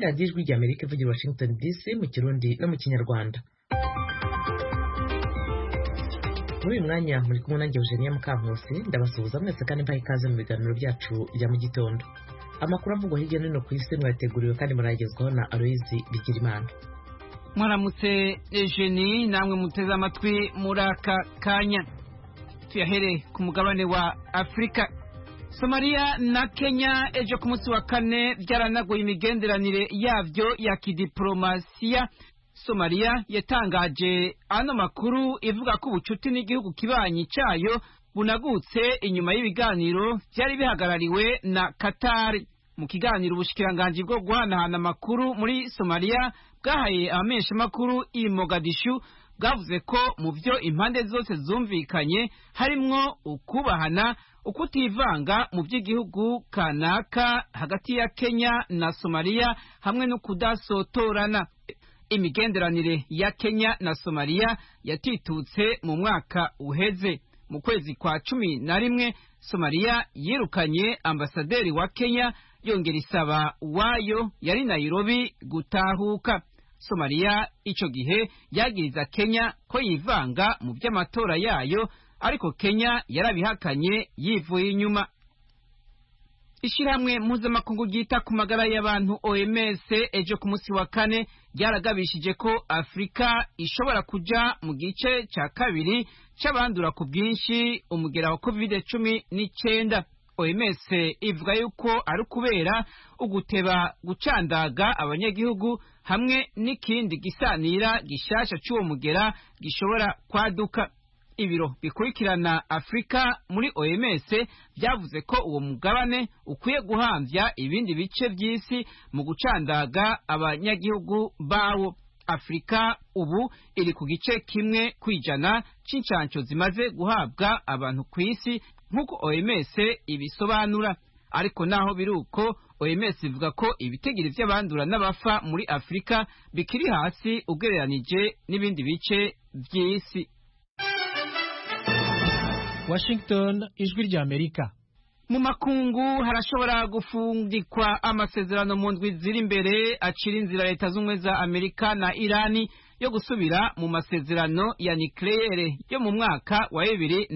radiyo ijwi ry'Amerika ivugira Washington DC mu Kirundi no mu Kinyarwanda. Muri uyu mwanya muri kumwe nanjye Eugenia Mukankusi, ndabasuhuza mwese kandi mbaha ikaze mu biganiro byacu bya mu gitondo. Amakuru avugwa hirya no hino ku isi mwateguriwe kandi muragezwaho na Aloyizi Bigirimana. Mwaramutse Eugenie, namwe muteze amatwi muri aka kanya. Tuyahere ku mugabane wa Afrika. Somalia na Kenya ejo ku munsi wa kane byaranaguye imigenderanire yavyo ya kidiplomasiya. Somalia yatangaje ano makuru ivuga ko ubucuti n'igihugu kibanyi cyayo bunagutse inyuma y'ibiganiro byari bihagarariwe na Qatar. Mu kiganiro ubushikiranganje bwo guhanahana amakuru muri Somalia bwahaye abamenyesha makuru i Mogadishu bwavuze ko mu byo impande zose zumvikanye harimwo ukubahana, ukutivanga mu by'igihugu kanaka hagati ya Kenya na Somalia hamwe no kudasotorana. Imigenderanire ya Kenya na Somalia yatitutse mu mwaka uheze. Mu kwezi kwa 11 Somalia yirukanye ambasaderi wa Kenya yongera isaba wayo yari Nairobi gutahuka. Somalia ico gihe yagiriza Kenya ko yivanga mu by'amatora yayo, ariko Kenya yarabihakanye yivuye inyuma. Ishirahamwe mpuzamakungu ryita ku magara y'abantu OMS ejo ku munsi wa kane ryaragabishije ko Afrika ishobora kuja mu gice ca kabiri c'abandura ku bwinshi umugera wa COVID-19. OMS ivuga yuko ari kubera uguteba gucandaga abanyagihugu hamwe n'ikindi gisanira gishasha c'uwo mugera gishobora kwaduka. Ibiro bikurikirana Afrika muri OMS byavuze ko uwo mugabane ukwiye guhamvya ibindi bice by'isi mu gucandaga abanyagihugu bawo. Afrika ubu iri ku gice kimwe kwijana c'incanco zimaze guhabwa abantu ku isi nk'uko OMS ibisobanura. Ariko naho biruko, OMS ivuga ko ibitegiro by'abandura n'abafa muri Afrika bikiri hasi ugereranije n'ibindi bice by'isi. Washington, ijwi ry'Amerika. Mu makungu harashobora gufundikwa amasezerano mu ndwi ziri imbere acira inzira Leta z'Ubumwe za Amerika na Irani yo gusubira mu masezerano ya nucleaire yo mu mwaka wa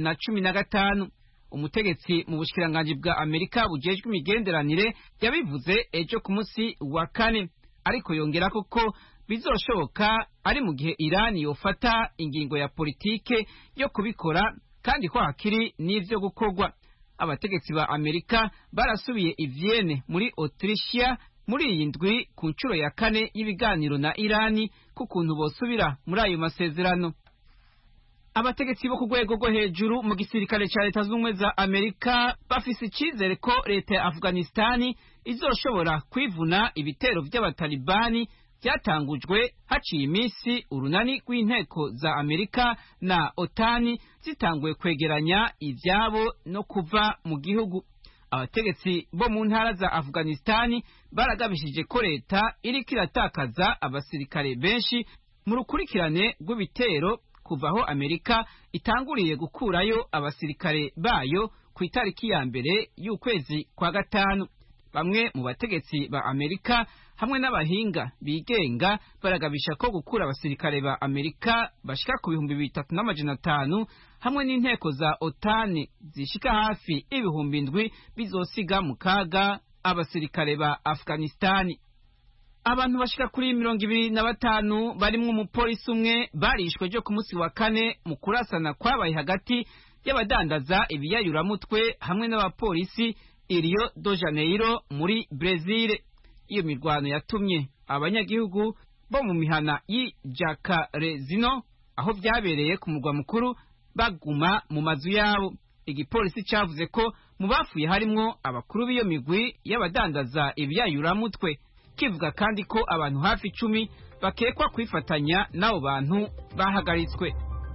2015. Umutegetsi mu bushikiranganje bwa Amerika bujejwe imigenderanire yabivuze ejo ku munsi wa kane, ariko yongera ko bizoshoboka ari mu gihe Irani yofata ingingo ya politike yo kubikora kandi ko hakiri n'ivyo gukorwa. Abategetsi ba Amerika barasubiye i Vienne muri Autrichia muri iyi ndwi ku nshuro ya kane y'ibiganiro na Irani kukuntu bosubira muri ayo masezerano. Abategetsi bo ku rwego rwo hejuru mu gisirikare ca Leta z'Ubumwe za Amerika bafise icizere ko leta ya Afghanistan izoshobora kwivuna ibitero vy'abatalibani byatangujwe haciye iminsi urunani rw'inteko za Amerika na OTAN zitanguye kwegeranya ivyabo no kuva mu gihugu. Abategetsi bo mu ntara za Afghanistan baragabishije ko leta iriko iratakaza abasirikare benshi mu rukurikirane rw'ibitero kuva aho Amerika itanguriye gukurayo abasirikare bayo ku itariki ya mbere y'ukwezi kwa gatanu. Bamwe mu bategetsi ba Amerika hamwe n'abahinga bigenga baragabisha ko gukura abasirikare ba Amerika bashika ku 3,500 hamwe n'inteko za OTAN zishika hafi 7,000 bizosiga mu kaga abasirikare ba Afghanistan. Abantu bashika kuri 25 barimwo umupolisi umwe barishwe ejo ku munsi wa kane mu kurasana kwabaye hagati y'abadandaza ibiyayuramutwe hamwe n'abapolisi i Rio de Janeiro muri Brazil. Iyo mirwano yatumye abanyagihugu bo mu mihana y'Jacarezino aho byabereye ku mugwa mukuru baguma mu mazu yabo. Igipolisi cavuze ko mu bafuye harimwo abakuru b'iyo migwi y'abadandaza ibiyayuramutwe, kivuga kandi ko abantu hafi 10 bakekwa kwifatanya n'abo bantu bahagaritswe.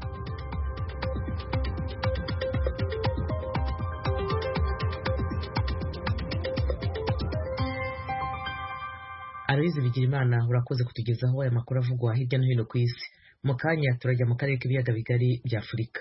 Aloyizi Bigirimana, urakoze kutugezaho aya makuru avugwa hirya no hino ku isi. Mu kanya turajya mu karere k'ibiyaga bigari bya Afurika.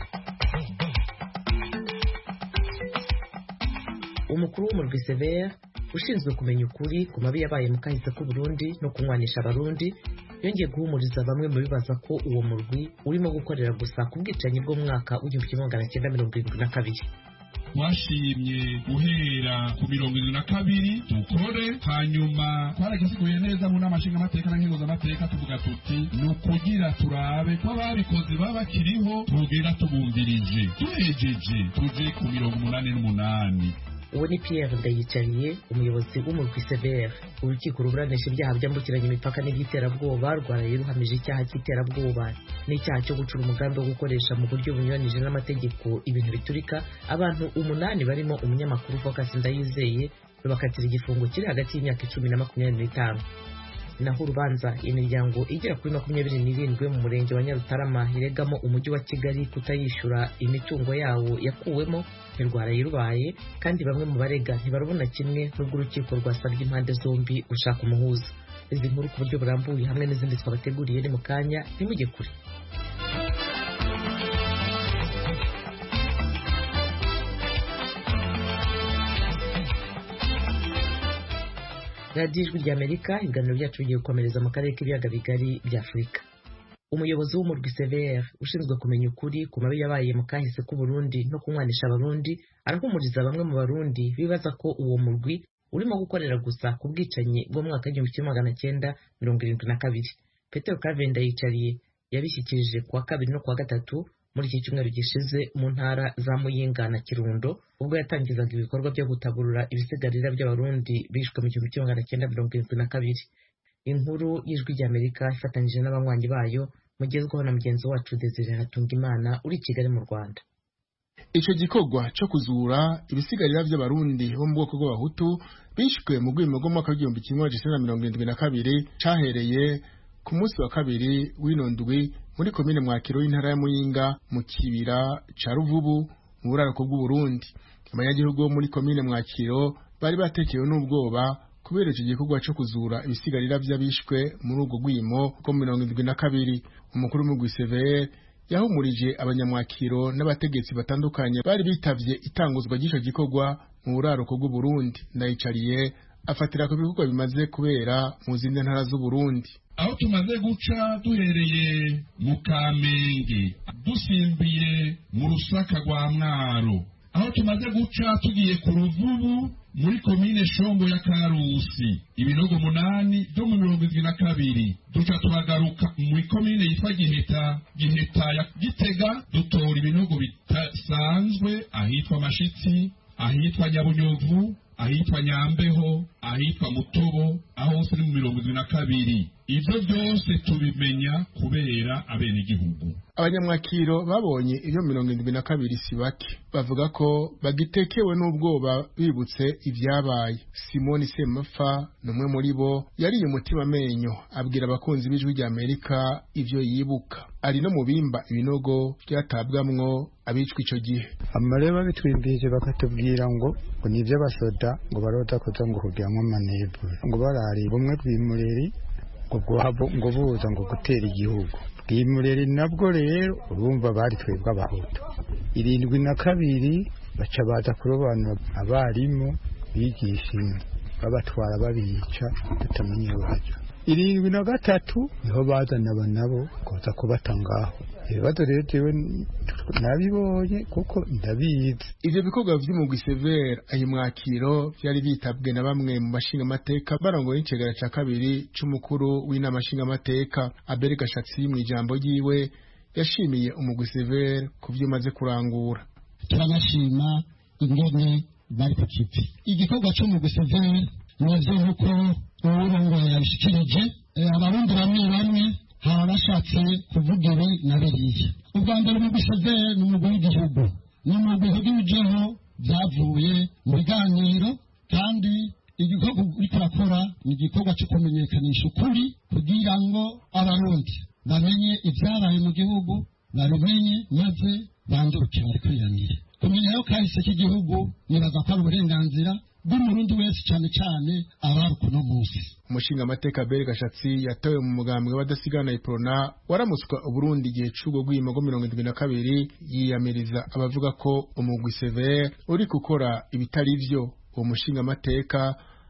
umukuru w'umurwi Severe ushinzwe kumenya ukuri ku mabi yabaye mu kahise k'u Burundi no kunywanisha abarundi yongeye guhumuriza bamwe mu bibaza ko uwo murwi urimo gukorera gusa ku bwicanyi bwo mu mwaka w'1972. twashimye guhera ku 72 dukore, hanyuma twaragiziguye neza mu nama nshingamateka na nkenguzamateka tuvuga tuti ni ukugira turabe ko ababikozi baba bakiriho tugera tubumvirije, duhejeje tuje ku 88. uwo ni Pierre Ndayicariye, umuyobozi w'umurwi CVR. urukiko ruburanisha ibyaha byambukiranya imipaka n'iby'iterabwoba rwaraye ruhamije icyaha cy'iterabwoba n'icyaha cyo gucura umugambi wo gukoresha mu buryo bunyuranije n'amategeko ibintu biturika abantu 8 barimo umunyamakuru Focus Ndayizeye rubakatira igifungo kiri hagati y'imyaka 10 na 25. naho urubanza imiryango igera kuri 27 mu murenge wa Nyarutarama iregamo umujyi wa Kigali kutayishura imitungo yawo yakuwemo ntirwaraye rubaye, kandi bamwe mu barega ntibarabona kimwe n'ubwo urukiko rwasabye impande zombi gushaka umuhuza. izi nkuru ku buryo burambuye hamwe n'izindi twabateguriye ni mu kanya, ntimujye kure. radiyo ijwi ry'Amerika, ibiganiro byacu bigiye gukomereza mu karere k'ibiyaga bigari bya Afurika. umuyobozi w'umurwi CVR ushinzwe kumenya ukuri ku mabi yabaye mu kahise k'u Burundi no kunywanisha abarundi arahumuriza bamwe mu barundi bibaza ko uwo murwi urimo gukorera gusa ku bwicanyi bwo mu mwaka w'1972. Petero Kavenda yicariye yabishyikirije kuwa 2 no kuwa 3 muri iki cyumweru gishize mu ntara za Muyinga na Kirundo ubwo yatangizaga ibikorwa byo gutaburura ibisigarira by'abarundi bishwe mu 1972. inkuru y'ijwi ry'Amerika ifatanyije n'abanywanyi bayo mugezweho na mugenzi wacu Desire Hatungimana uri Kigali mu Rwanda. Ico gikorwa cyo kuzura ibisigarira by'abarundi bo mu bwoko bw'abahutu bishwe mu gwimo rwo mwaka w'1972 cahereye ku munsi wa 2 w'inondwi muri komine Mwakiro y'intara ya Muyinga mu kibira ca Ruvubu mu buraruko bw'u Burundi. Abanyagihugu bo muri komine Mwakiro bari batekewe n'ubwoba kubera iki gikorwa cyo kuzura ibisigarira by'abishwe muri ubwo gwimo bwo 72. umukuru mu CVR yahumurije abanyamwakiro n'abategetsi batandukanye bari bitavye itanguzwa ry'icyo gikorwa mu buraruko bw'u Burundi. Ndayicariye afatira ku bikorwa bimaze kubera mu zindi ntara z'u Burundi. aho tumaze guca duhereye mu Kamenge dusimbiye mu Rusaka rwa Mwaro, aho tumaze guca tugiye ku Ruvubu muri komine Shombo ya Karusi, ibinogo 8 byo mu 72. duca turagaruka muri komine yitwa Giheta ya Gitega dutora ibinogo bitasanzwe ahitwa Mashitsi, ahitwa Nyabunyovu, ahitwa Nyambeho, ahitwa Mutobo, aho siri mu 72. Ivyo byose tubimenya kubera abene gihugu. Abanyamwakiro babonye ibyo 72 sibake bavuga ko bagitekewe n'ubwoba bibutse ivyabaye. Simoni Semafa numwe muri bo yari umutima menyo abwira abakunzi b'ijwi ry'Amerika ivyo yibuka. Ari no mubimba ibinogo byatabwamwo abicwa ico gihe. Amareba bitwimbije bakatubwira ngo nivyo basoda ngo barota kuza ngo kugiramwo manebwe ngo barari bumwe bw'imureri ngo buza ngo gutera igihugu. Bw'imureri nabwo rero urumva bari twebwe abahutu. 72 baca baza kurobanura abarimu bigisha babatwara babica tutamenye waje. 73 niho bazana abanabo koza kubatangaho. Ibibazo rero jewe nabibonye kuko ndabizi. Ivyo bikorwa vy'umugwi CVR ayi Mwakiro byari bitabwe na bamwe mu mashinga mateka barongoye incegera ca 2 c'umukuru w'inama mashinga mateka. Abel Gashatsi mu ijambo yiwe yashimiye umugwi CVR kuvyo maze kurangura. Turabashima ingene bari kukipi. Igikorwa c'umugwi CVR navyo nkuko urongoye yabishikirije abarundi bamwe haba bashatse kuvuga ibi na biriya. Ubwa mbere mu CVR n'umugwi w'igihugu n'umugwi w'igihugu byavuye mu biganiro, kandi igikorwa uriko urakora ni igikorwa cyo kumenyekanisha ukuri kugira ngo abarundi bamenye ibyabaye mu gihugu, babimenye maze bandukire bari kwiranira. Kumenya yo kahise k'igihugu nibaza ko ari uburenganzira bw'umurundi wese cyane cyane abaruko no munsi. Umushinga amateka Abel Gashatsi yatawe mu mugambwe w'adasigana Iprona waramuswa Uburundi igihe c'ubwo gwimo go 72 yiyamiriza abavuga ko umugwi CVR uri gukora ibitari vyo. Uwo mushinga amateka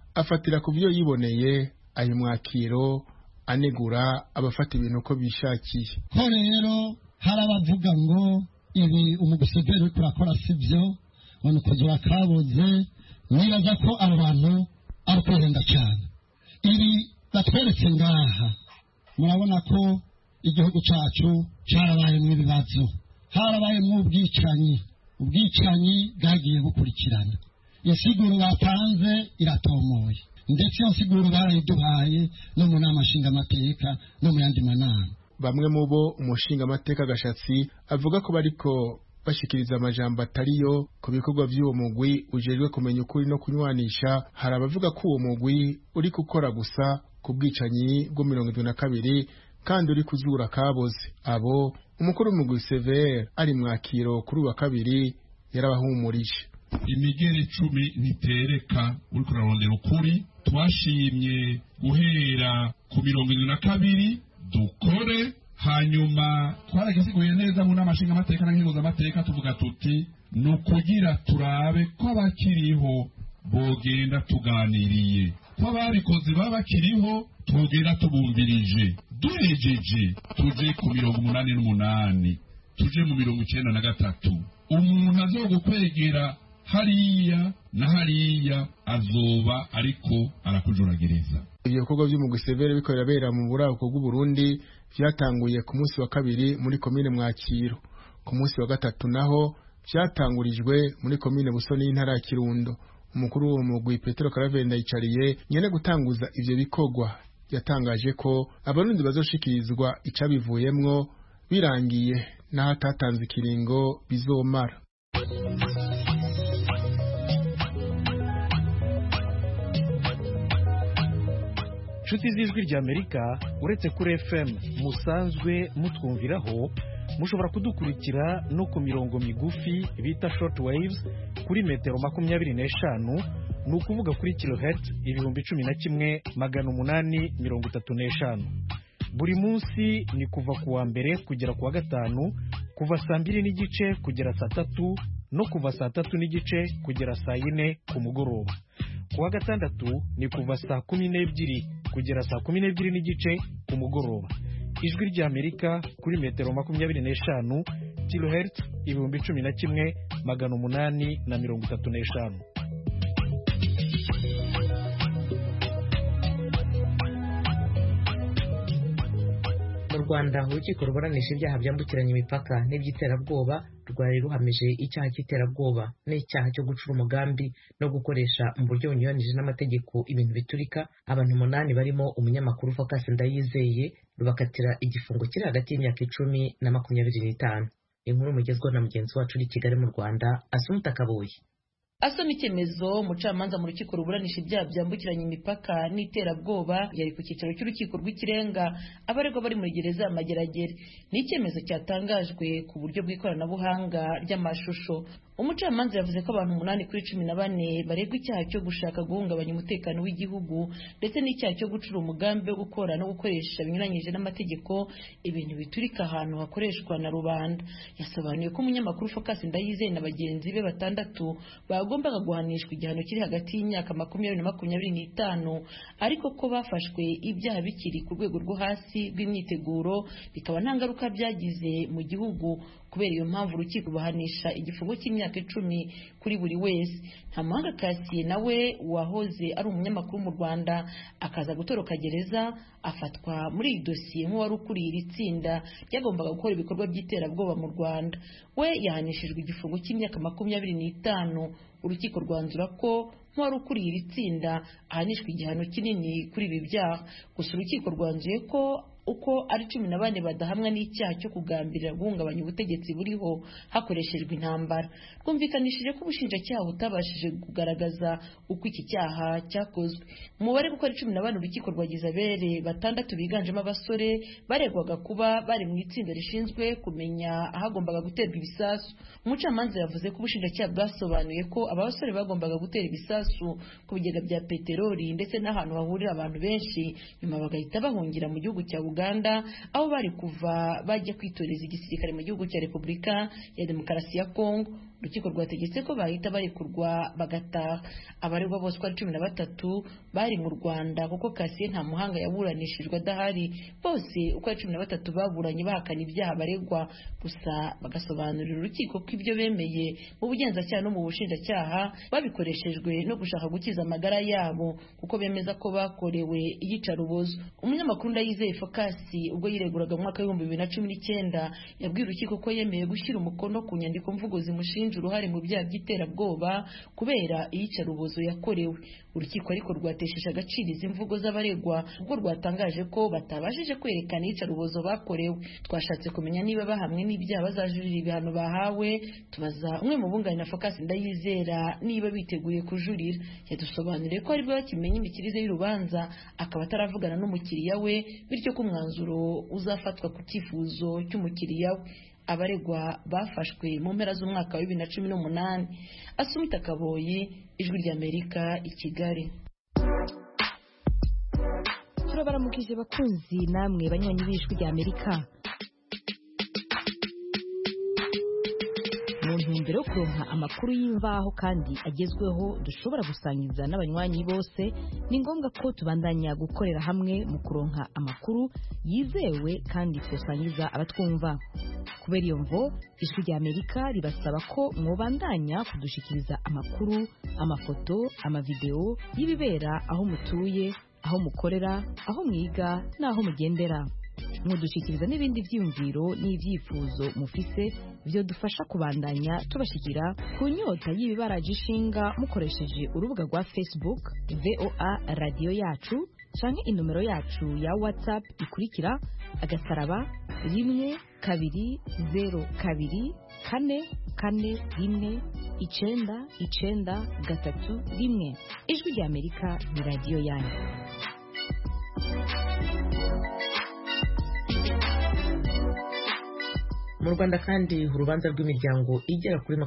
afatira ku byo yiboneye ayo mwakiro anegura abafata ibintu uko bishakiye ko rero hari abavuga ngo ibi umugusederi uri kurakora sibyo ngo kugira kabuze nibaza ko abo bantu ari kwihenda cyane ibi batweretse ngaha murabona ko igihugu cyacu cyarabayemo ibibazo harabayemo ubwicanyi bwagiye bukurikirana insiguro batanze iratomoye ndetse iyo nsiguro barayiduhaye no mu nama nshingamateka no mu yandi manama bamwe mu bo umushingamateka Gashatsi avuga ko bariko bashikiriza amajambo atariyo ku bikorwa by'uwo mugwi ujejwe kumenya ukuri no kunywanisha. Hari abavuga ko uwo mugwi uri gukora gusa ku bwicanyi bwo 72 kandi uri kuzura kaboze. Abo umukuru w'umugwi Sever ari mwakiro kuri wa kabiri yarabahumurije. Imigeri 10 nitereka uri kurarondera ukuri, twashimye guhera ku 72 dukore, hanyuma twaragiziguye neza mu namashinga amateka na nkingo z'amateka tuvuga tuti nukugira turabe ko abakiriho bogenda tuganiriye, ko ababikoze babakiriho tugenda tubumbirije, duhejeje tuje ku 88 tuje mu 93. Umuntu azogukwegera hariya na hariya azoba ariko arakujuragereza. Ibyo bikorwa by'umugwi Severe bikorera bera mu buraruko bw'u Burundi byatanguye ku munsi wa kabiri muri komine Mwakiro. Ku munsi wa gatatu naho byatangurijwe muri komine Busoni y'intara ya Kirundo. Umukuru w'uwo mugwi Petero Karavenda yicariye nyene gutanguza ivyo bikorwa yatangaje ko abarundi bazoshikirizwa icabivuyemwo birangiye naho atatanze ikiringo bizomara. Nshuti z'ijwi ry'Amerika, uretse kuri FM musanzwe mutwumviraho, mushobora kudukurikira no ku mirongo migufi bita short waves kuri metero 25, ni ukuvuga kuri kilohertz 11,835. Buri munsi ni kuva ku wa mbere kugera ku wa gatanu, kuva saa 2:30 kugera saa 3 no kuva saa 3:30 kugera saa 4 ku mugoroba. Ku wa gatandatu ni kuva saa 12 kugera saa 12:30 ku mugoroba. Ijwi ry'Amerika kuri metero 25 kilohertz 11,835. Mu Rwanda urukiko ruburanisha ibyaha byambukiranya imipaka n'iby'iterabwoba rwari ruhamije icyaha cy'iterabwoba n'icyaha cyo gucura umugambi no gukoresha mu buryo bunyuranije n'amategeko ibintu biturika abantu 8 barimo umunyamakuru Focus Ndayizeye rubakatira igifungo kiri hagati y'imyaka 10 na 25. Inkuru mugezweho na mugenzi wacu uri Kigali mu Rwanda Asumta Kabuye. Asoma icyemezo umucamanza mu rukiko ruburanisha ibyaha byambukiranya imipaka n'iterabwoba yari ku cyicaro cy'urukiko rw'ikirenga abaregwa bari muri gereza ya Mageragere. Ni icyemezo cyatangajwe ku buryo bw'ikoranabuhanga ry'amashusho. Umucamanza yavuze ko abantu 8 kuri 14 baregwa icyaha cyo gushaka guhungabanya umutekano w'igihugu ndetse n'icyaha cyo gucura umugambi wo gukora no gukoresha binyuranyije n'amategeko ibintu biturika ahantu hakoreshwa na rubanda. Yasobanuye ko umunyamakuru Focus Ndayizeye na bagenzi be 6 bagombaga guhanishwa igihano kiri hagati y'imyaka 20 na 25, ariko ko bafashwe ibyaha bikiri ku rwego rwo hasi rw'imyiteguro bikaba nta ngaruka byagize mu gihugu. Kubera iyo mpamvu urukiko bahanisha igifungo cy'imyaka 10 kuri buri wese. Ntamuhanga Cassier nawe wahoze ari umunyamakuru mu Rwanda akaza gutoroka gereza afatwa muri iyi dosiye nk'uwari ukuriye iri tsinda ryagombaga gukora ibikorwa by'iterabwoba mu Rwanda. We yahanishijwe igifungo cy'imyaka 25. Urukiko rwanzura ko nk'uwari ukuriye iri tsinda ahanishwa igihano kinini kuri ibi byaha. Gusa urukiko rwanzuye ko uko ari 14 badahamwa n'icyaha cyo kugambirira guhungabanya ubutegetsi buriho hakoreshejwe intambara. Rwumvikanishije ko ubushinjacyaha butabashije kugaragaza uko iki cyaha cyakozwe. Umubare kuko ari 14 urukiko rwagize abere 6 biganjemo abasore baregwaga kuba bari mu itsinda rishinzwe kumenya ahagombaga guterwa ibisasu. Umucamanza yavuze ko ubushinjacyaha bwasobanuye ko aba basore bagombaga gutera ibisasu ku bigega bya peteroli ndetse n'ahantu hahurira abantu benshi, nyuma bagahita bahungira mu gihugu cya Uganda aho bari kuva bajya kwitoreza igisirikare mu gihugu cya Repubulika ya Demokarasi ya Kongo. urukiko rwategetse ko bahita barekurwa bagataha. Abaregwa bose ari 13 bari mu Rwanda kuko Cassien Ntamuhanga yaburanishijwe adahari. Bose uko ari 13 baburanye bahakana ibyaha baregwa, gusa bagasobanurira urukiko ko ibyo bemeye mu bugenzacyaha no mu bushinjacyaha babikoreshejwe no gushaka gukiza amagara yabo kuko bemeza ko bakorewe iyicarubozo. Umunyamakuru Ndayizeye Focus ubwo yireguraga mu mwaka wa 2019 yabwiye urukiko ko yemeye gushyira umukono ku nyandiko mvugo zimushinja uruhare mu byaha by'iterabwoba kubera iyicarubozo yakorewe. Urukiko ariko rwatesheje agaciro izi mvugo z'abaregwa ubwo rwatangaje ko batabashije kwerekana iyicarubozo bakorewe. Twashatse kumenya niba bahamwe n'ibyaha bazajurira ibihano bahawe. Tubaza umwe mu bunganira Focus Ndayizera niba biteguye kujurira. Yadusobanuriye ko aribwo bakimenya imikirize y'urubanza akaba ataravugana n'umukiriya we, bityo ko umwanzuro uzafatwa ku cyifuzo cy'umukiriya we. Abaregwa bafashwe mu mpera z'umwaka wa 2018. Asumita Kaboyi, Ijwi ry'Amerika, i Kigali. Turabaramukije bakunzi namwe banywanyi b'Ijwi ry'Amerika. Mu ntumbero yo kuronka amakuru y'imvaho kandi agezweho dushobora gusangiza n'abanywanyi bose, ni ngombwa ko tubandanya gukorera hamwe mu kuronka amakuru yizewe kandi twosangiza abatwumva. Kubera iyo mvo, Ijwi ry'Amerika ribasaba ko mwobandanya kudushikiriza amakuru, amafoto, amavideo y'ibibera aho mutuye, aho mukorera, aho mwiga n'aho mugendera. Mudushikiriza n'ibindi vyiyumviro n'ivyifuzo mufise byo dufasha kubandanya tubashikira ku nyota y'ibibaraje ishinga mukoresheje urubuga rwa Facebook VOA Radio Yacu canke inomero yacu ya WhatsApp ikurikira *120 2 4 4 1 Ijwi ry'Amerika ni radio yanyu. Mu Rwanda kandi urubanza rw'imiryango igera kuri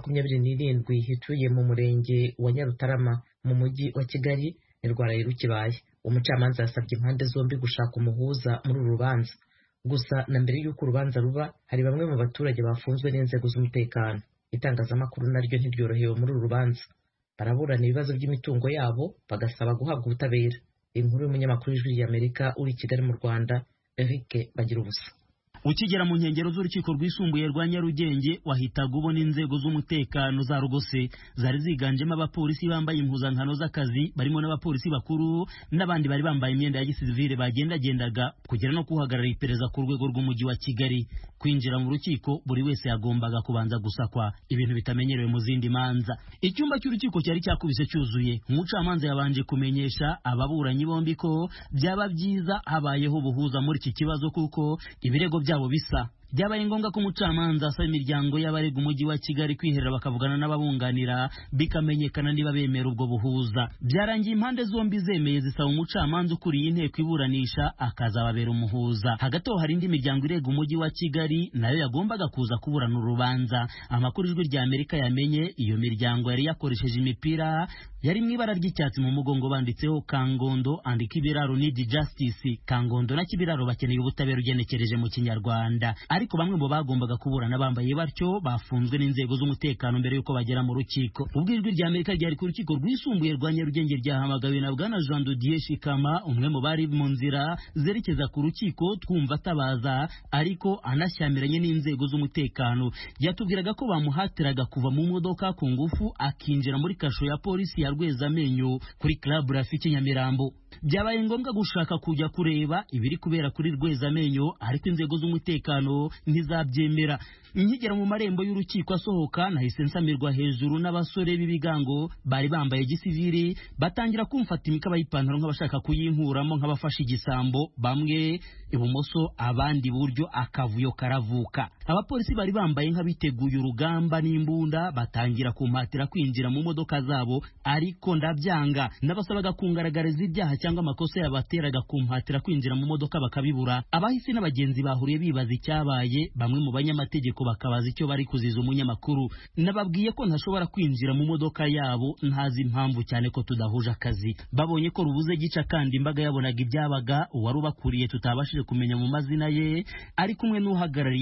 27 hituye mu murenge wa Nyarutarama mu mujyi wa Kigali rwaraye rukibaye. Umucamanza yasabye impande zombi gushaka umuhuza muri uru rubanza. Gusa na mbere y'uko urubanza ruba hari bamwe mu baturage bafunzwe n'inzego z'umutekano. Itangazamakuru naryo ntiryorohewe muri uru rubanza. Baraburana ibibazo by'imitungo yabo bagasaba guhabwa ubutabera. Inkuru y'umunyamakuru w'Ijwi ry'Amerika uri Kigali mu Rwanda, Eric Bagirubusa. Ukigera mu nkengero z'urukiko rwisumbuye rwa Nyarugenge wahitaga ubona inzego z'umutekano za rugose zari ziganjemo abapolisi bambaye impuzankano z'akazi, barimo n'abapolisi bakuru n'abandi bari bambaye imyenda ya gisivile bagendagendaga kugera no kuhagarara iperereza ku rwego rw'umujyi wa Kigali. Kwinjira mu rukiko buri wese yagombaga kubanza gusakwa, ibintu bitamenyerewe mu zindi manza. Icyumba cy'urukiko cyari cyakubise cyuzuye. Umucamanza yabanje kumenyesha ababuranyi bombi ko byaba byiza habayeho buhuza muri iki kibazo kuko ibirego byabo bisa. Byabaye ngombwa ko umucamanza asaba imiryango y'abarega umujyi wa Kigali kwiherera bakavugana n'ababunganira bikamenyekana niba bemera ubwo buhuza. Byarangiye impande zombi zemeye zisaba umucamanza ukuriye inteko iburanisha akazababera umuhuza. Hagati aho hari indi miryango irega umujyi wa Kigali nayo yagombaga kuza kuburana urubanza. Amakuru Ijwi ry'Amerika yamenye iyo miryango yari yakoresheje imipira yari mu ibara ry'icyatsi mu mugongo banditseho Kangondo and Kibiraro need justice. Kangondo na Kibiraro bakeneye ubutabera ugenekereje mu Kinyarwanda. Ariko bamwe mu bagombaga kuburana bambaye batyo bafunzwe n'inzego z'umutekano mbere yuko bagera mu rukiko. Ubwo Ijwi ry'Amerika ryari ku rukiko rwisumbuye rwa Nyarugenge ryahamagawe na Bwana Jean de Dieu Shikama, umwe mu bari mu nzira zerekeza ku rukiko twumva atabaza ariko anashyamiranye n'inzego z'umutekano. Yatubwiraga ko bamuhatiraga kuva mu modoka ku ngufu akinjira muri kasho ya polisi ya Rwezamenyo kuri Club Rafiki Nyamirambo. Byabaye ngombwa gushaka kujya kureba ibiri kubera kuri Rwezamenyo ariko inzego z'umutekano ntizabyemera. Nkigera mu marembo y'urukiko asohoka nahise nsamirwa hejuru n'abasore b'ibigango bari bambaye gisivili batangira kumfata imikaba y'ipantaro nk'abashaka kuyinkuramo nk'abafashe igisambo, bamwe ibumoso abandi buryo, akavuyo karavuka. Abapolisi bari bambaye nk'abiteguye urugamba n'imbunda batangira kumpatira kwinjira mu modoka zabo ariko ndabyanga. Nabasabaga kungaragariza ibyaha cyangwa amakosa yabateraga kumpatira kwinjira mu modoka bakabibura. Abahisi n'abagenzi bahuriye bibaza icyabaye, bamwe mu banyamategeko bakabaza icyo bari kuziza umunyamakuru. Nababwiye ko ntashobora kwinjira mu modoka yabo ntazi impamvu cyane ko tudahuje akazi. Babonye ko rubuze gica kandi imbaga yabonaga ibyabaga, uwari ubakuriye tutabashije kumenya mu mazina ye ari kumwe n'uhagarariye polisi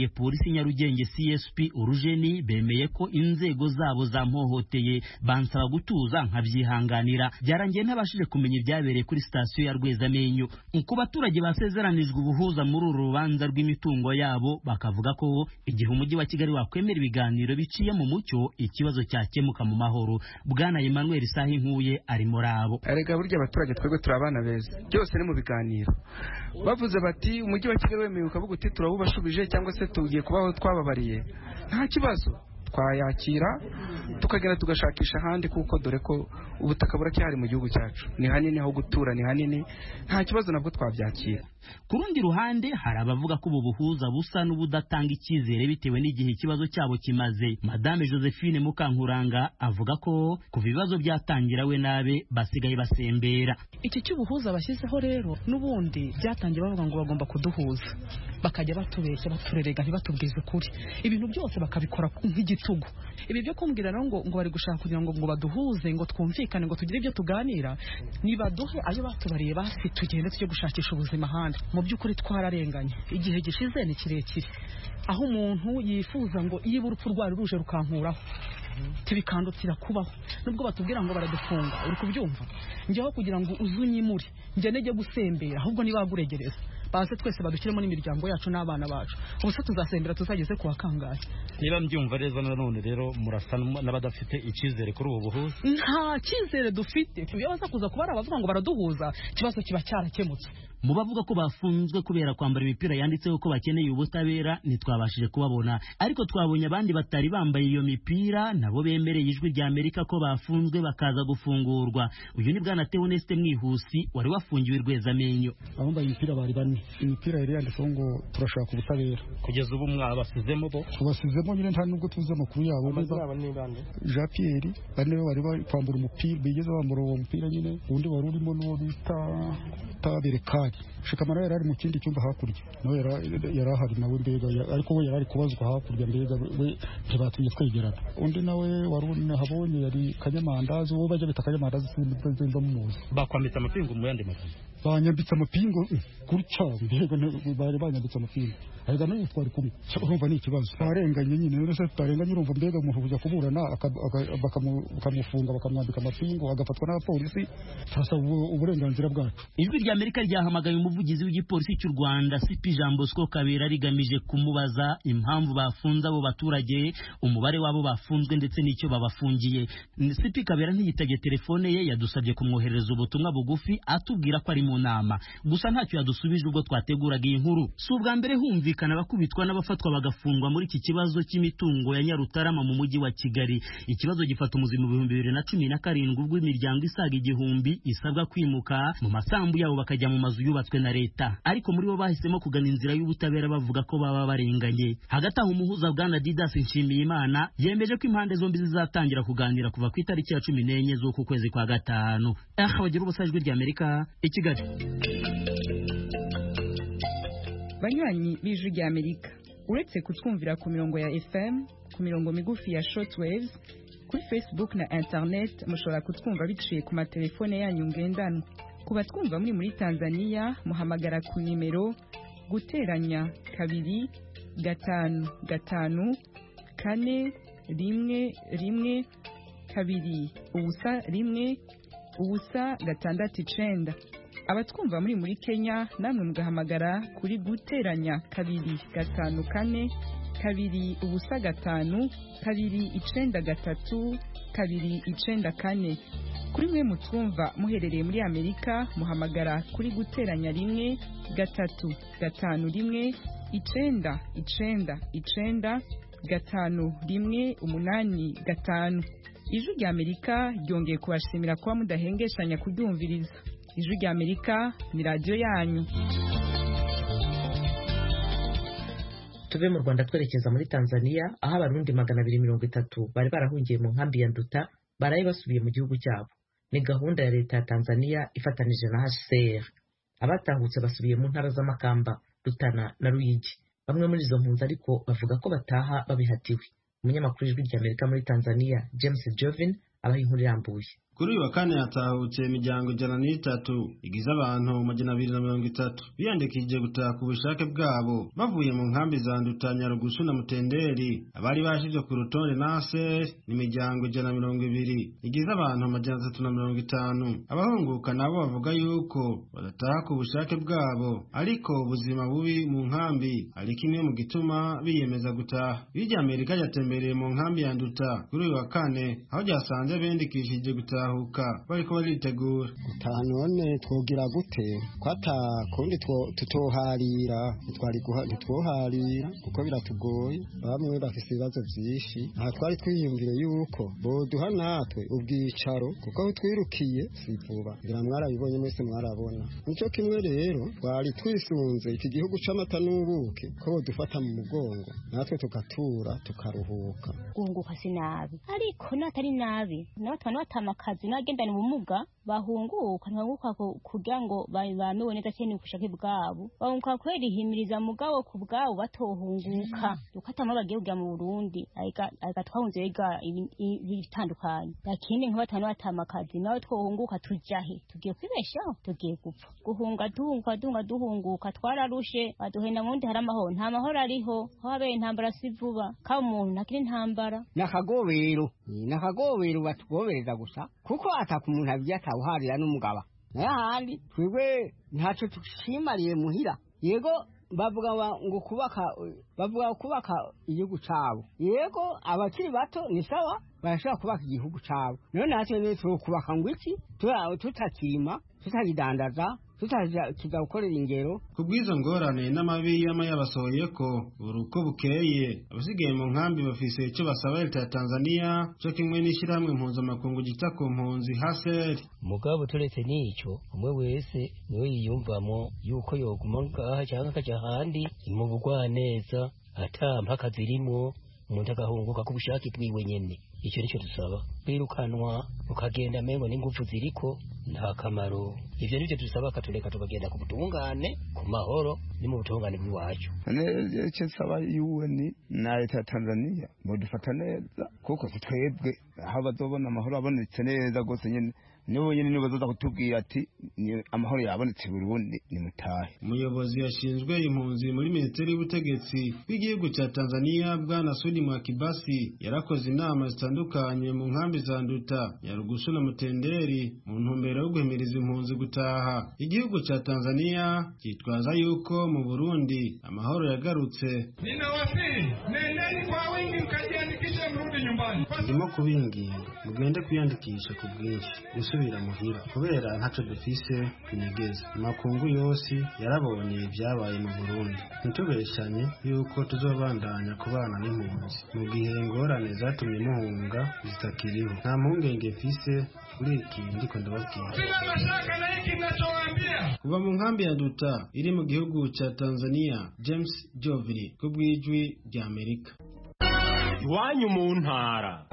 polisi Nyarugenge CSP Urujeni bemeye ko inzego zabo zampohoteye bansaba gutuza nkabyihanganira. Byarangiye ntabashije kumenya ibyabereye kuri sitasiyo ya Rwezamenyo. Ku baturage basezeranijwe ubuhuza muri uru rubanza rw'imitungo yabo bakavuga ko igihe umujyi wa Kigali wakwemera ibiganiro biciye mu mucyo ikibazo cyakemuka mu mahoro. Bwana Emmanuel Sahinkuye ari muri abo. Erega burya abaturage twebwe turabana beza, byose ni mu biganiro. Bavuze bati umujyi wa Kigali wemewe ukavuga uti turabubashubije cyangwa se tugiye kubaho twababariye, nta kibazo, twayakira tukagenda tugashakisha ahandi, kuko dore ko ubutaka buracyari mu gihugu cyacu, ni hanini aho gutura, ni hanini, nta kibazo nabwo twabyakira. Ku rundi ruhande hari abavuga ko ubu buhuza busa n'ubudatanga icyizere bitewe n'igihe ikibazo cyabo kimaze. Madame Josephine Mukankuranga avuga ko kuva ibibazo byatangira we nabe basigaye basembera. Iki cy'ubuhuza bashyizeho rero n'ubundi byatangiye bavuga ngo bagomba kuduhuza, bakajya batubeshya baturerega ntibatubwize ukuri, ibintu byose bakabikora nk'igitugu. Ibi byo kumbwira rero ngo bari gushaka kugira ngo baduhuze, ngo twumvikane, ngo tugire ibyo tuganira, nibaduhe ayo batubariye basi tugende tujye gushakisha ubuzima ahandi. Mu by'ukuri twararenganye, igihe gishize ni kirekire, aho umuntu yifuza ngo iyo urupfu rwari ruje rukankuraho tubikandukira kubaho, nubwo batubwira ngo baradufunga, uri kubyumva, njyeho kugira ngo uzunyimure njye nejye gusembera, ahubwo nibaguregereza baze twese badushyiremo n'imiryango yacu n'abana bacu, ubuse tuzasembera tuzageze kuwa kangahe. Niba mbyumva neza nanone rero murasa n'abadafite icyizere kuri ubu buhuza. Nta cyizere dufite, tubibaza kuza kubara abavuga ngo baraduhuza, ikibazo kiba cyarakemutse. Mu bavuga ko bafunzwe kubera kwambara imipira yanditseho ko bakeneye ubutabera ntitwabashije kubabona, ariko twabonye abandi batari bambaye iyo mipira nabo bemereye Ijwi rya Amerika ko bafunzwe bakaza gufungurwa. Uyu ni Bwana Theoneste Mwihusi wari wafungiwe Rwezamenyo. Abambaye imipira bari bane, imipira yari yanditseho ngo turashaka ubutabera. Kugeza ubu mwabasizemo bo? Basizemo nyine nta nubwo tuzi amakuru yabo. Jean Pierre bane bari kwambura umupira, bigeze bambura uwo mupira nyine, undi wari urimo n'uwo bita Taberekari. Shikamara yari mu kindi cyumba hakurya, nawe yari ahari nawe mbega, ariko we yari kubazwa hakurya mbega, we ntibatumye twegerana. Undi nawe wari habonye yari Kanyamandazi, uwo bajya bita Kanyamandazi sinzi muzi. Bakwambitse amapingu mu yandi magambo. Banyambitse amapingu gutya mbega, bari banyambitse amapingu. Ahega nayo twari kumwe. Urumva ni ikibazo. Barenganye nyine, rero se tarenganye, urumva mbega umuntu kujya kuburana bakamufunga bakamwambika amapingu agafatwa n'abapolisi. Sasa uburenganzira bwacu. Ijwi rya Amerika ryahamagaye umuvugizi w'igipolisi cy'u Rwanda CP Jean Bosco Kabera rigamije kumubaza impamvu bafunze abo baturage, umubare wabo bafunzwe ndetse n'icyo babafungiye. CP Kabera ntiyitabye telefone ye, yadusabye kumwohereza ubutumwa bugufi atubwira ko ari mu nama, gusa ntacyo yadusubije ubwo twateguraga iyi nkuru. Si ubwa mbere humvikana abakubitwa n'abafatwa bagafungwa muri iki kibazo cy'imitungo ya Nyarutarama mu mujyi wa Kigali. Ikibazo gifata umuzimu mu 2017 ubwo imiryango isaga 1000 isabwa kwimuka mu masambu yabo bakajya mu mazu yubatswe na leta, ariko muri bo bahisemo kugana inzira y'ubutabera bavuga ko baba barenganye. Hagati aho umuhuza Bwana Didas Nshimiyimana yemeje ko impande zombi zizatangira kuganira kuva ku itariki ya 14 z'uku kwezi kwa gatanu. Bagira ubusajwi rya Amerika i Kigali. Banywanyi b'Ijwi rya Amerika, uretse kutwumvira ku mirongo ya FM, ku mirongo migufi ya shortwaves, kuri Facebook na internet mushobora kutwumva biciye ku matelefone yanyu ngendanwa. Kuba twumva muri Tanzania muhamagara ku nimero guteranya 2 5 5 4 1 1 2 ubusa 1 ubusa 6 abatwumva muri Kenya namwe mugahamagara kuri guteranya 2 5 4 2 ubusa 5 2 9 3 2 9 4. Kuri mwe mutwumva muherereye muri Amerika muhamagara kuri guteranya 1 3 5 1 9 9 9 5 1 8 5. Ijwi rya Amerika ryongeye kubashimira kuba mudahengeshanya kuryumviriza. Ijwi rya Amerika ni radio yanyu. Tuve mu Rwanda twerekeza muri Tanzania, aho abarundi 230 bari barahungiye mu nkambi ya Nduta baraye basubiye mu gihugu cyabo. Ni gahunda ya leta ya Tanzania ifatanije na HCR. Abatahutse basubiye mu ntara z'Amakamba, Rutana na Ruyigi. Bamwe muri izo mpunzi ariko bavuga ko bataha babihatiwe. Umunyamakuru w'Ijwi rya Amerika muri Tanzania James Jovin abaha inkuru irambuye. Kuri uyu wa kane hatahutse imiryango 103 igize abantu 230 biyandikishije gutaha ku bushake bwabo bavuye mu nkambi za Nduta, Nyarugusu na Mutenderi. Abari bashije ku rutonde nase ni imiryango 120 igize abantu 350. Abahunguka nabo bavuga yuko badataha ku bushake bwabo, ariko ubuzima bubi mu nkambi ari kimwe mu gituma biyemeza gutaha. Bijya Amerika yatembereye mu nkambi ya Nduta kuri uyu wa kane, aho ryasanze bendikishije gutaha bariko baritegura gutaha. None twogira gute kwata kundi tutoharira ntitwoharira kuko biratugoye, bamwe bafise ibibazo vyinshi. Aha twari twiyumvire yuko boduha natwe ubwicaro kuko aho twirukiye si vuba, ngira mwarabibonye mwese mwarabona. Nico kimwe rero twari twisunze iki gihugu c'amata n'ubuke ko bodufata mu mugongo natwe tugatura tukaruhuka. Guhunguka sinabi, ariko natari nabi n'abatwana batamakazi nagendana ubumuga bahunguka ntibahunguka kugira ngo bamewe neza cyane kushaka bwabo, bahunguka kweri himiriza mugabo ku bwabo batohunguka dukatamo bagiye kujya mu Burundi ariko twahunze ibitandukanye. Lakini nk'abatwana batamakazi nawe twohunguka tujahe, tugiye kwibeshaho, tugiye gupfa. Guhunga duhunguka twararushe, baduhenda mundi hari amahoro, nta mahoro ariho, aho habeye intambara si vuba ka umuntu ntakiri intambara. Nakagobero batugobereza gusa kuko atakumuntu abya atawuharira n'umugaba n'ahandi twebwe ntacyo tushimariye muhira. Yego bavuga kubaka igihugu cabo, yego abakiri bato ni sawa barashobora kubaka igihugu cabo, none natwe ne twokubaka ngo iki tutakima tutagidandaza tutakiza gukorera ingero. Kubwizo ngorane n'amabi y'abasohoye ko uruko bukeye abasigaye mu nkambi bafise icyo basaba leta ya Tanzania cyo kimwe n'ishyirahamwe mpuzamakungu gita ku mpunzi HCR. Mugabo turetse n'icyo umwe wese niwe yiyumvamo yuko yoguma ngaha cyangwa akaja ahandi mu bugwaneza ata mpaka zirimo, umuntu agahunguka ku bushake bwiwe nyene. Icyo nicyo dusaba, kwirukanwa ukagenda mengo n'ingufu ziriko nta kamaro. Ivyo nivyo dusaba, katureka tukagenda ku butungane ku mahoro ni mu butungane bw'iwacu. Icyo nsaba UN na leta ya Tanzania modufata neza kuko twebwe aho bazobona amahoro abonetse neza gose nyene nibo nyene bazoza kutubwira ati amahoro yabonetse Burundi ni mutahe. Umuyobozi yashinzwe impunzi muri Minisiteri y'Ubutegetsi bw'igihugu cya Tanzania Bwana Sudi Mwakibasi yarakoze inama zitandukanye mu nkambi za Nduta, Nyarugusu na Mutenderi mu ntumbero yo guhimiriza impunzi gutaha. Igihugu cya Tanzania kitwaza yuko mu Burundi amahoro yagarutse. Nendeni kwa wingi mkajiandikishe mrudi nyumbani. Ndimo kubinginga mugende kwiyandikisha ku bwinshi gusubira muhira kubera ntaco dufise kunyegeza. Makungu yose yarabonye ibyabaye mu Burundi, ntitubeshanye yuko tuzobandanya kubana n'impunzi mu gihe ingorane zatumye muhunga zitakiriho. Nta mpungenge mfise kuri iki ndiko ndababwira. Kuva mu nkambi ya Nduta iri mu gihugu cya Tanzania, James Jovili ku bw'ijwi rya Amerika. Iwanyu mu ntara.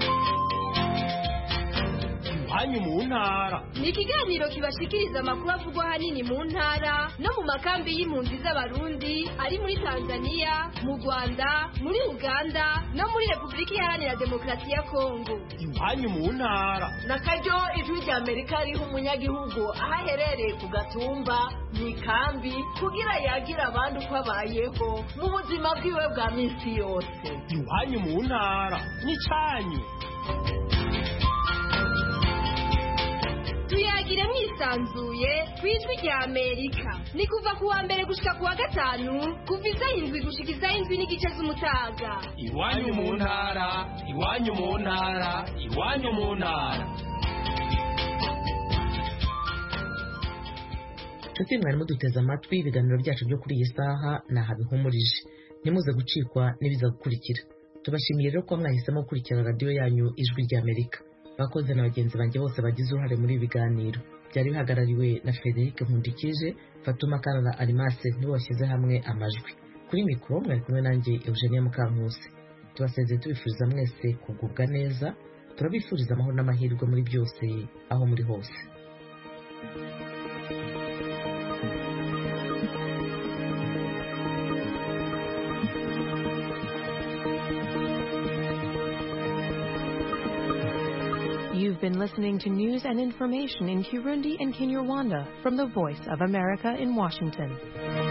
Iwanyu mu ntara ni ikiganiro kibashikiriza amakuru avugwa ahanini mu ntara no mu makambi y'impunzi z'abarundi ari muri Tanzania, mu Rwanda, muri Uganda no muri Repubulika Iharanira Demokarasi ya Kongo. Iwanyu mu ntara nakaryo ijwi rya Amerika riha umunyagihugu aho aherereye ku gatumba mu ikambi kugira yagira abandi uko abayeho mu buzima bwiwe bwa minsi yose. Iwanyu mu ntara ni cyanyu. Tuyagire mwisanzuye kwijwi rya Amerika. Ni kuva kuwa mbere gushika kuwa gatanu kuva isaha 7 gushika isaha 7:30 z'umutaga. Iwanyu mu ntara, iwanyu mu ntara, iwanyu mu ntara. Nshuti mwarimo duteze amatwi ibiganiro byacu byo kuri iyi saha nahabihumurije. Nimuze gucikwa n'ibiza gukurikira. Tubashimiye rero ko mwahisemo gukurikira radio yanyu ijwi rya Amerika. Bakoze na bagenzi banjye bose bagize uruhare muri ibi biganiro. Byari bihagarariwe na Frederic Nkundikije, Fatuma Karara Alimase nibo bashyize hamwe amajwi. Kuri mikoro mwari kumwe nanjye Eugenia Mukankusi. Tubasezeye tubifuriza mwese kugubwa neza. Turabifuriza amahoro n'amahirwe muri byose aho muri hose. You've You've been listening to news and information in Kirundi and Kinyarwanda from the Voice of America in Washington.